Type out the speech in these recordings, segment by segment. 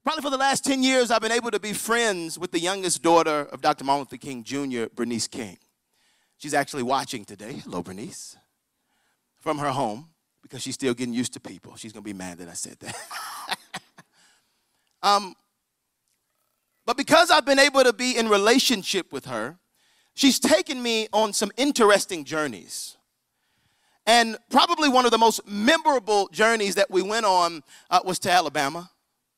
Probably for the last 10 years, I've been able to be friends with the youngest daughter of Dr. Martin Luther King Jr., Bernice King. She's actually watching today. Hello, Bernice. From her home, because she's still getting used to people. She's going to be mad that I said that. But because I've been able to be in relationship with her, she's taken me on some interesting journeys. And probably one of the most memorable journeys that we went on was to Alabama,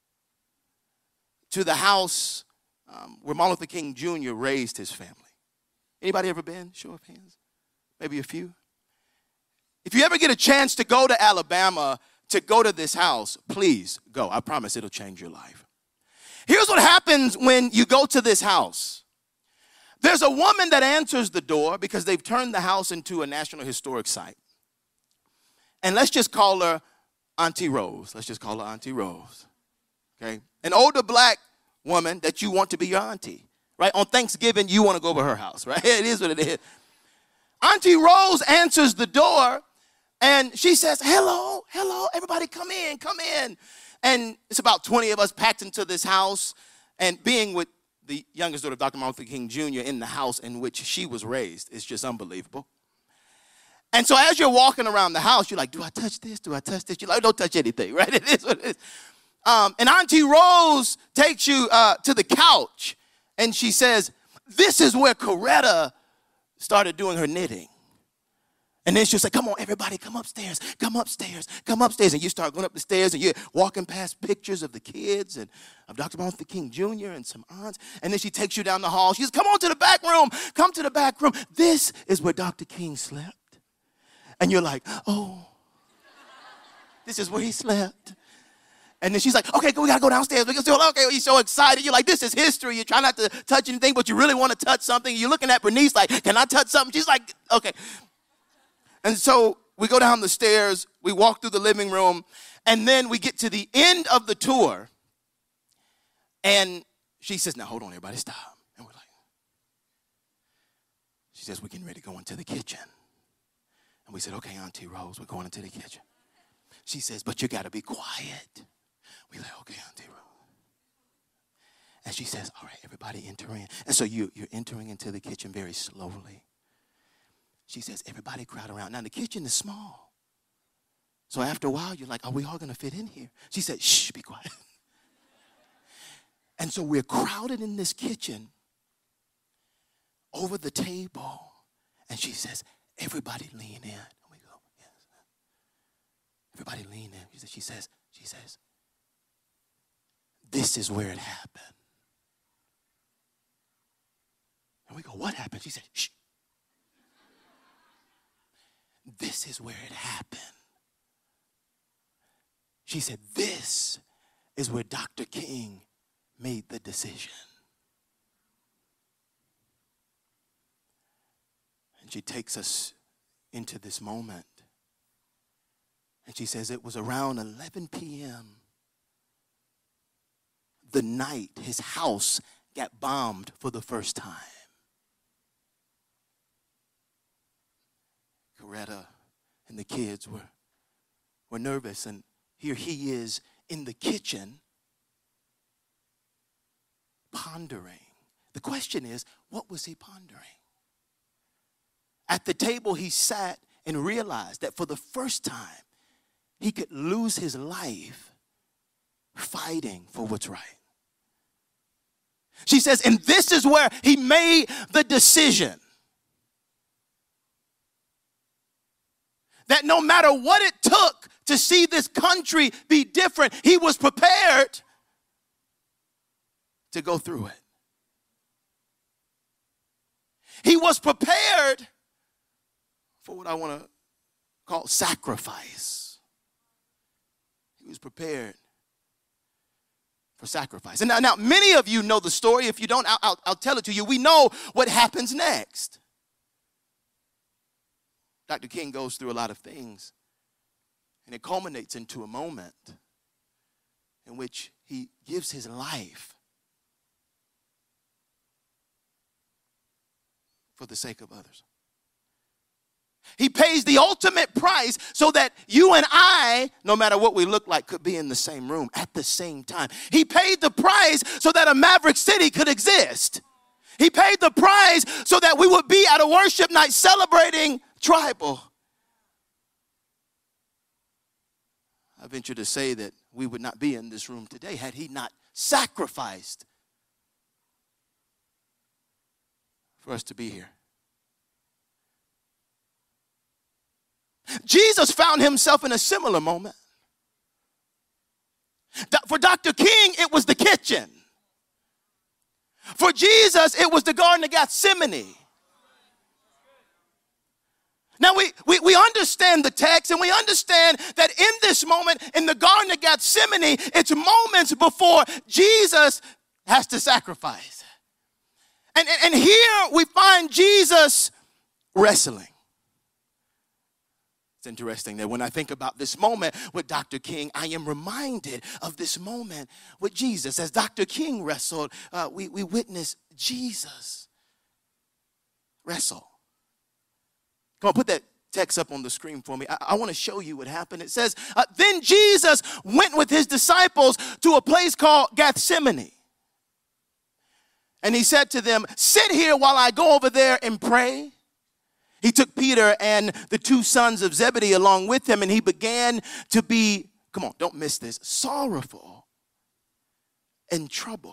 to the house where Martin Luther King Jr. raised his family. Anybody ever been? Show of hands. Maybe a few. If you ever get a chance to go to Alabama, to go to this house, please go. I promise it'll change your life. Here's what happens when you go to this house. There's a woman that answers the door because they've turned the house into a National Historic Site. And let's just call her Auntie Rose. Let's just call her Auntie Rose. Okay? An older black woman that you want to be your auntie. Right? On Thanksgiving, you want to go over her house. Right? It is what it is. Auntie Rose answers the door. And she says, hello, everybody come in. And it's about 20 of us packed into this house. And being with the youngest daughter of Dr. Martin Luther King Jr. in the house in which she was raised is just unbelievable. And so as you're walking around the house, you're like, do I touch this? Do I touch this? You're like, don't touch anything, right? It is what it is. And Auntie Rose takes you to the couch. And she says, this is where Coretta started doing her knitting. And then she'll say, come on, everybody, come upstairs. And you start going up the stairs and you're walking past pictures of the kids and of Dr. Martin Luther King Jr. and some aunts. And then she takes you down the hall. She says, come on to the back room. Come to the back room. This is where Dr. King slept. And you're like, oh, this is where he slept. And then she's like, okay, we got to go downstairs. Okay, you're so excited. You're like, this is history. You try not to touch anything, but you really want to touch something. You're looking at Bernice like, can I touch something? She's like, okay. And so we go down the stairs, we walk through the living room, and then we get to the end of the tour. And she says, now hold on, everybody, stop. And we're like, she says, we're getting ready to go into the kitchen. And we said, okay, Auntie Rose, we're going into the kitchen. She says, but you got to be quiet. We're like, okay, Auntie Rose. And she says, all right, everybody enter in. And so you're entering into the kitchen very slowly. She says, everybody crowd around. Now, the kitchen is small. So after a while, you're like, are we all going to fit in here? She said, shh, be quiet. And so we're crowded in this kitchen over the table. And she says, everybody lean in. And we go, yes. Everybody lean in. She says, this is where it happened. And we go, what happened? She said, shh. This is where it happened. She said, this is where Dr. King made the decision. And she takes us into this moment. And she says it was around 11 p.m. the night his house got bombed for the first time. Coretta and the kids were nervous, and here he is in the kitchen pondering. The question is, what was he pondering? At the table he sat and realized that for the first time he could lose his life fighting for what's right. She says, and this is where he made the decision that no matter what it took to see this country be different, he was prepared to go through it. He was prepared for what I want to call sacrifice. He was prepared for sacrifice. And now many of you know the story. If you don't, I'll tell it to you. We know what happens next. Dr. King goes through a lot of things, and it culminates into a moment in which he gives his life for the sake of others. He pays the ultimate price so that you and I, no matter what we look like, could be in the same room at the same time. He paid the price so that a Maverick City could exist. He paid the price so that we would be at a worship night celebrating tribal. I venture to say that we would not be in this room today had he not sacrificed for us to be here. Jesus found himself in a similar moment. For Dr. King, it was the kitchen. For Jesus, it was the Garden of Gethsemane. Now, we understand the text, and we understand that in this moment, in the Garden of Gethsemane, it's moments before Jesus has to sacrifice. And here we find Jesus wrestling. It's interesting that when I think about this moment with Dr. King, I am reminded of this moment with Jesus. As Dr. King wrestled, we witnessed Jesus wrestle. Come on, put that text up on the screen for me. I want to show you what happened. It says, then Jesus went with his disciples to a place called Gethsemane. And he said to them, sit here while I go over there and pray. He took Peter and the two sons of Zebedee along with him, and he began to be, come on, don't miss this, sorrowful and troubled.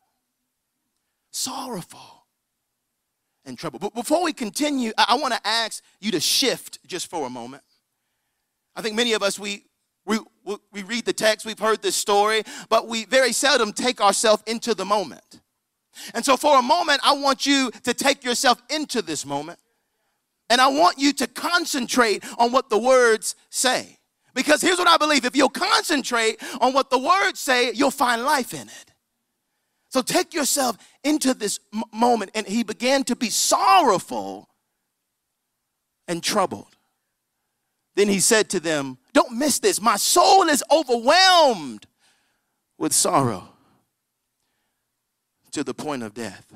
Sorrowful and troubled. But before we continue, I want to ask you to shift just for a moment. I think many of us, we read the text, we've heard this story, but we very seldom take ourselves into the moment. And so for a moment, I want you to take yourself into this moment. And I want you to concentrate on what the words say. Because here's what I believe. If you'll concentrate on what the words say, you'll find life in it. So take yourself into this moment. And he began to be sorrowful and troubled. Then he said to them, don't miss this. My soul is overwhelmed with sorrow to the point of death.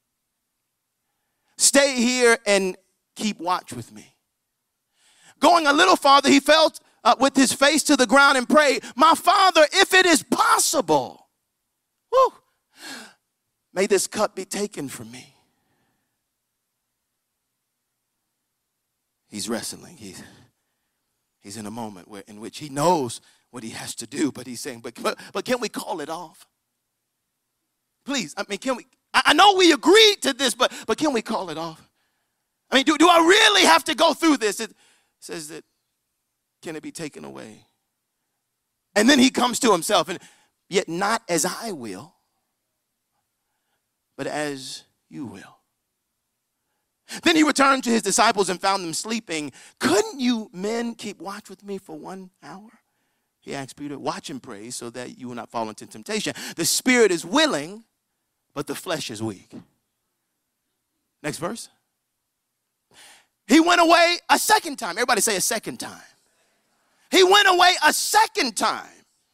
Stay here and keep watch with me. Going a little farther, he fell with his face to the ground and prayed, my Father, if it is possible, may this cup be taken from me. He's wrestling. He's in a moment in which he knows what he has to do, but he's saying, but can we call it off? Please, I mean, can we? I know we agreed to this, but can we call it off? I mean, do I really have to go through this? It says that, can it be taken away? And then he comes to himself, and yet not as I will, but as you will. Then he returned to his disciples and found them sleeping. Couldn't you men keep watch with me for 1 hour? He asked Peter, watch and pray so that you will not fall into temptation. The spirit is willing, but the flesh is weak. Next verse. He went away a second time. Everybody say a second time. He went away a second time.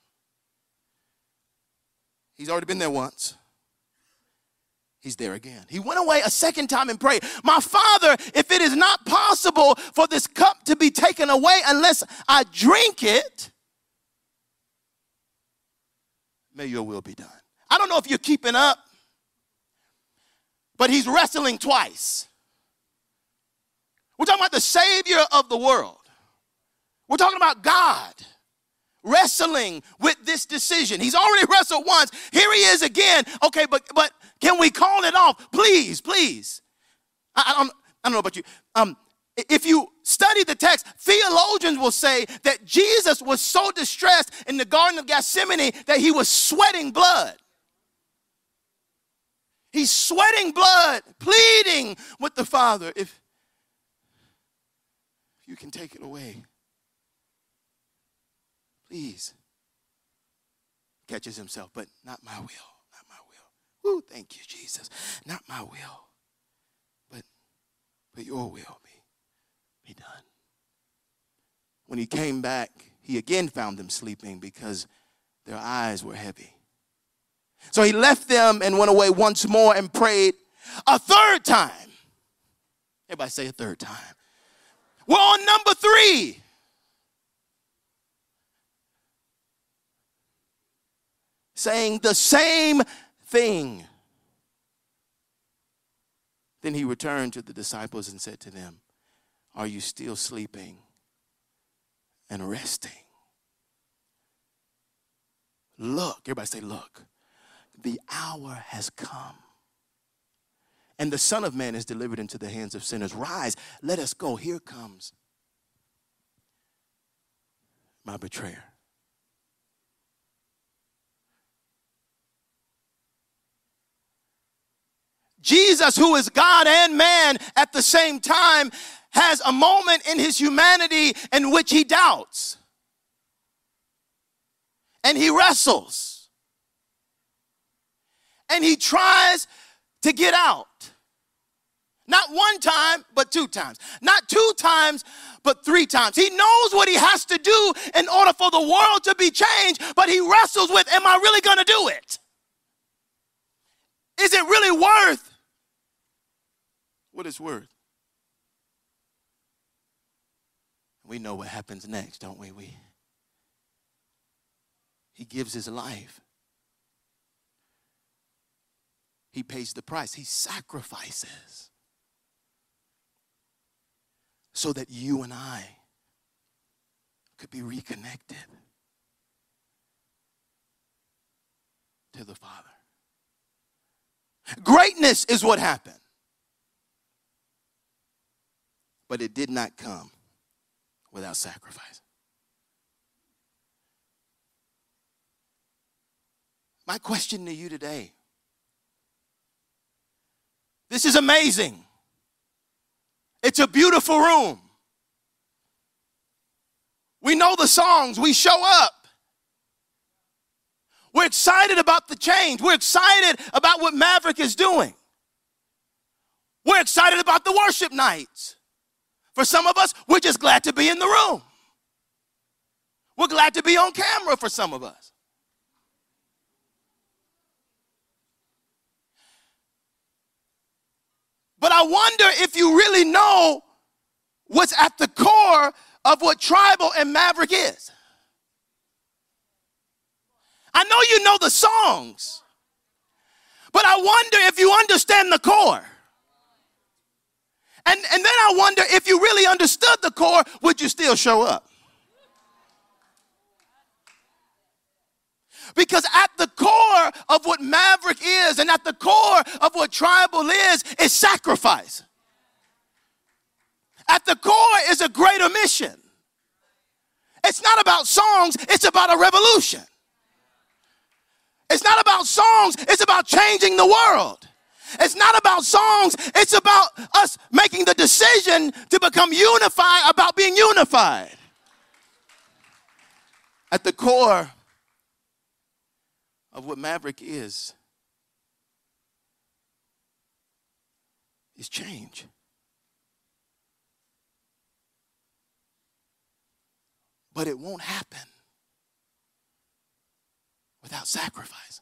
He's already been there once. He's there again. He went away a second time and prayed, my Father, if it is not possible for this cup to be taken away unless I drink it, may your will be done. I don't know if you're keeping up, but he's wrestling twice. We're talking about the Savior of the world. We're talking about God wrestling with this decision. He's already wrestled once. Here he is again. Okay, but can we call it off? Please, please. I don't know about you. If you study the text, theologians will say that Jesus was so distressed in the Garden of Gethsemane that he was sweating blood. He's sweating blood, pleading with the Father, if you can take it away, please. Catches himself, but not my will, not my will. Woo, thank you, Jesus. Not my will, but your will be done. When he came back, he again found them sleeping because their eyes were heavy. So he left them and went away once more and prayed a third time. Everybody say a third time. We're on number 3. Saying the same thing. Then he returned to the disciples and said to them, are you still sleeping and resting? Look, everybody say, look, the hour has come, and the Son of Man is delivered into the hands of sinners. Rise, let us go. Here comes my betrayer. Jesus, who is God and man at the same time, has a moment in his humanity in which he doubts. And he wrestles. And he tries to get out. Not one time, but 2 times. Not 2 times, but 3 times. He knows what he has to do in order for the world to be changed, but he wrestles with, am I really going to do it? Is it really worth what it's worth? We know what happens next, don't we? He gives his life. He pays the price. He sacrifices so that you and I could be reconnected to the Father. Greatness is what happened. But it did not come without sacrifice. My question to you today, this is amazing. It's a beautiful room. We know the songs. We show up. We're excited about the change. We're excited about what Maverick is doing. We're excited about the worship nights. For some of us, we're just glad to be in the room. We're glad to be on camera for some of us. But I wonder if you really know what's at the core of what Tribal and Maverick is. I know you know the songs, but I wonder if you understand the core. And then I wonder if you really understood the core, would you still show up? Because at the core of what Maverick is and at the core of what Tribal is sacrifice. At the core is a greater mission. It's not about songs, it's about a revolution. It's not about songs, it's about changing the world. It's not about songs, it's about us making the decision to become unified about being unified. At the core of what Maverick is change. But it won't happen without sacrifice.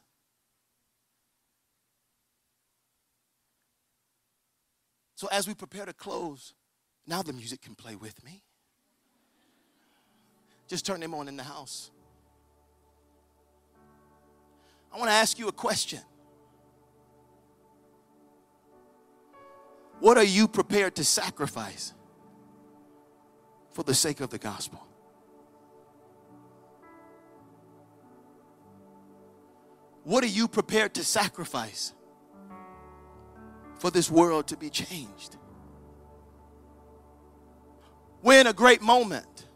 So as we prepare to close, now the music can play with me. Just turn them on in the house. I want to ask you a question. What are you prepared to sacrifice for the sake of the gospel? What are you prepared to sacrifice for this world to be changed? We're in a great moment.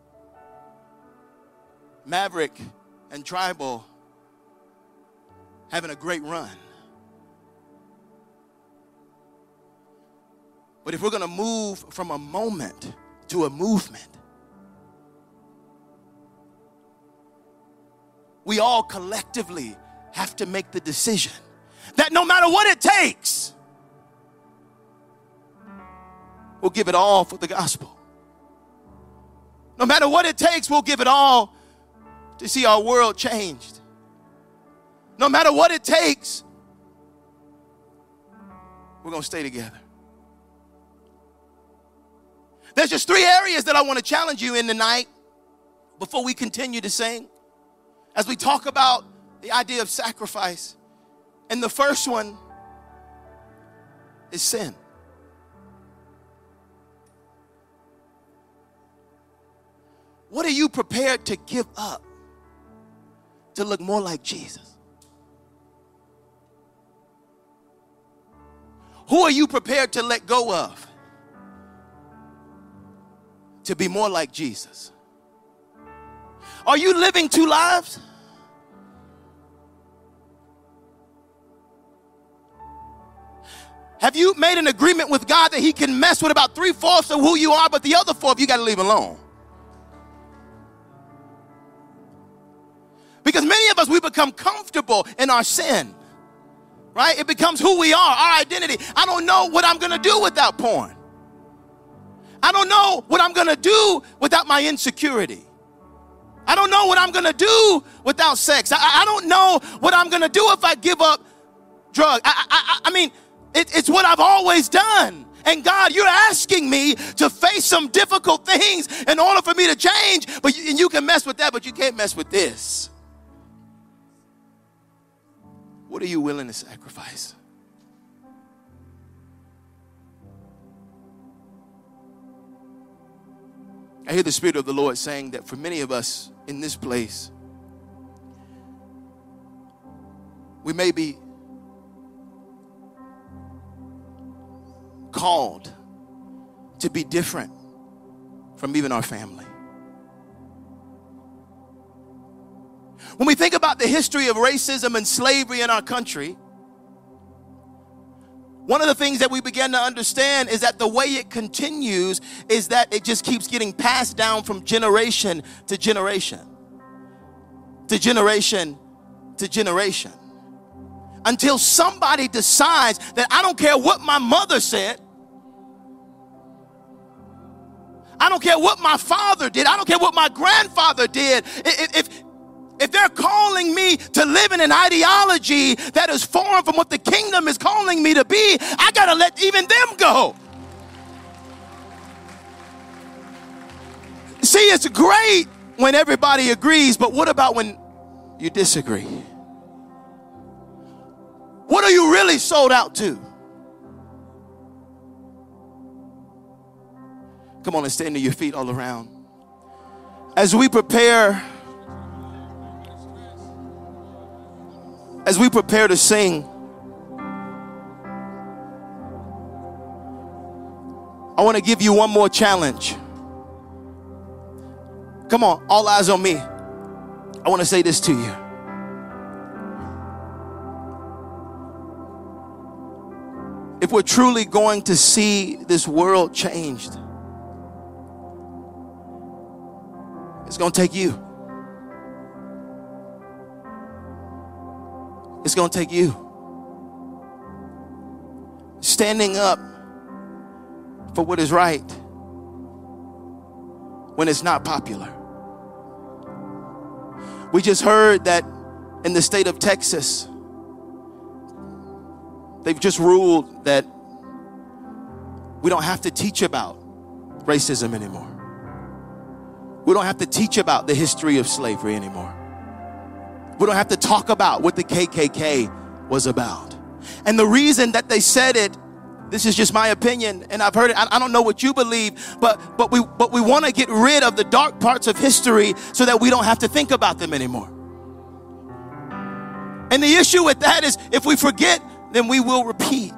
Maverick and Tribal having a great run. But if we're going to move from a moment to a movement, we all collectively have to make the decision that no matter what it takes, we'll give it all for the gospel. No matter what it takes, we'll give it all to see our world changed. No matter what it takes, we're going to stay together. There's just 3 areas that I want to challenge you in tonight before we continue to sing, as we talk about the idea of sacrifice. And the first one is sin. What are you prepared to give up to look more like Jesus? Who are you prepared to let go of to be more like Jesus? Are you living 2 lives? Have you made an agreement with God that he can mess with about 3/4 of who you are, but the other 4 you got to leave alone? Because many of us, we become comfortable in our sin, right? It becomes who we are, our identity. I don't know what I'm going to do without porn. I don't know what I'm going to do without my insecurity. I don't know what I'm going to do without sex. I don't know what I'm going to do if I give up drugs. I mean, it's what I've always done. And God, you're asking me to face some difficult things in order for me to change. But you can mess with that, but you can't mess with this. What are you willing to sacrifice? I hear the Spirit of the Lord saying that for many of us in this place, we may be called to be different from even our family. When we think about the history of racism and slavery in our country, one of the things that we begin to understand is that the way it continues is that it just keeps getting passed down from generation to generation, to generation to generation, until somebody decides that I don't care what my mother said, I don't care what my father did, I don't care what my grandfather did. If they're calling me to live in an ideology that is foreign from what the kingdom is calling me to be, I gotta let even them go. See, it's great when everybody agrees, but what about when you disagree? What are you really sold out to? Come on and stand to your feet all around. As we prepare to sing, I want to give you one more challenge. Come on, all eyes on me. I want to say this to you. If we're truly going to see this world changed, it's going to take you. It's going to take you standing up for what is right when it's not popular. We just heard that in the state of Texas, they've just ruled that we don't have to teach about racism anymore. We don't have to teach about the history of slavery anymore. We don't have to talk about what the KKK was about. And the reason that they said it, this is just my opinion, and I've heard it, I don't know what you believe, but we want to get rid of the dark parts of history so that we don't have to think about them anymore. And the issue with that is if we forget, then we will repeat.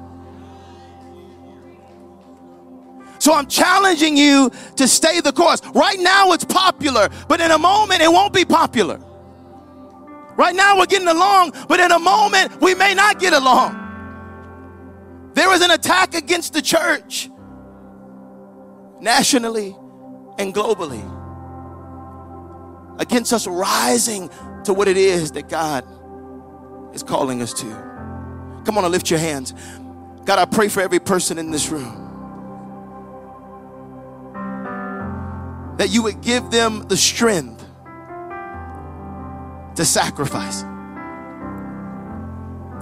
So I'm challenging you to stay the course. Right now it's popular, but in a moment it won't be popular. Right now we're getting along, but in a moment we may not get along. There is an attack against the church, nationally and globally, against us rising to what it is that God is calling us to. Come on and lift your hands. God, I pray for every person in this room that you would give them the strength to sacrifice.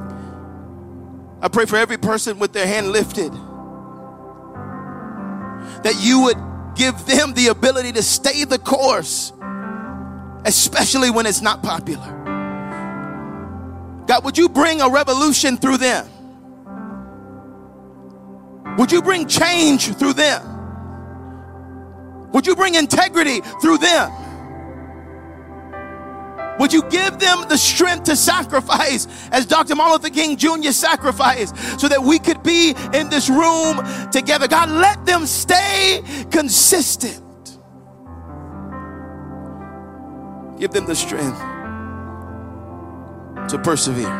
I pray for every person with their hand lifted that you would give them the ability to stay the course, especially when it's not popular. God, would you bring a revolution through them? Would you bring change through them? Would you bring integrity through them? Would you give them the strength to sacrifice as Dr. Martin Luther King Jr. sacrificed so that we could be in this room together? God, let them stay consistent. Give them the strength to persevere.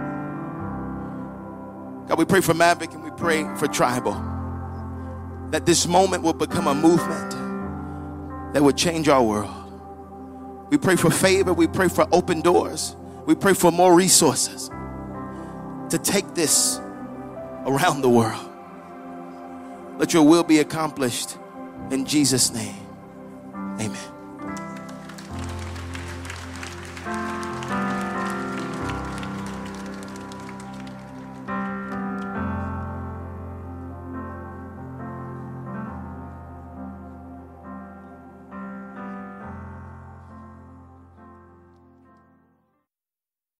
God, we pray for Mavic and we pray for Tribal, that this moment will become a movement that would change our world. We pray for favor. We pray for open doors. We pray for more resources to take this around the world. Let your will be accomplished in Jesus' name. Amen.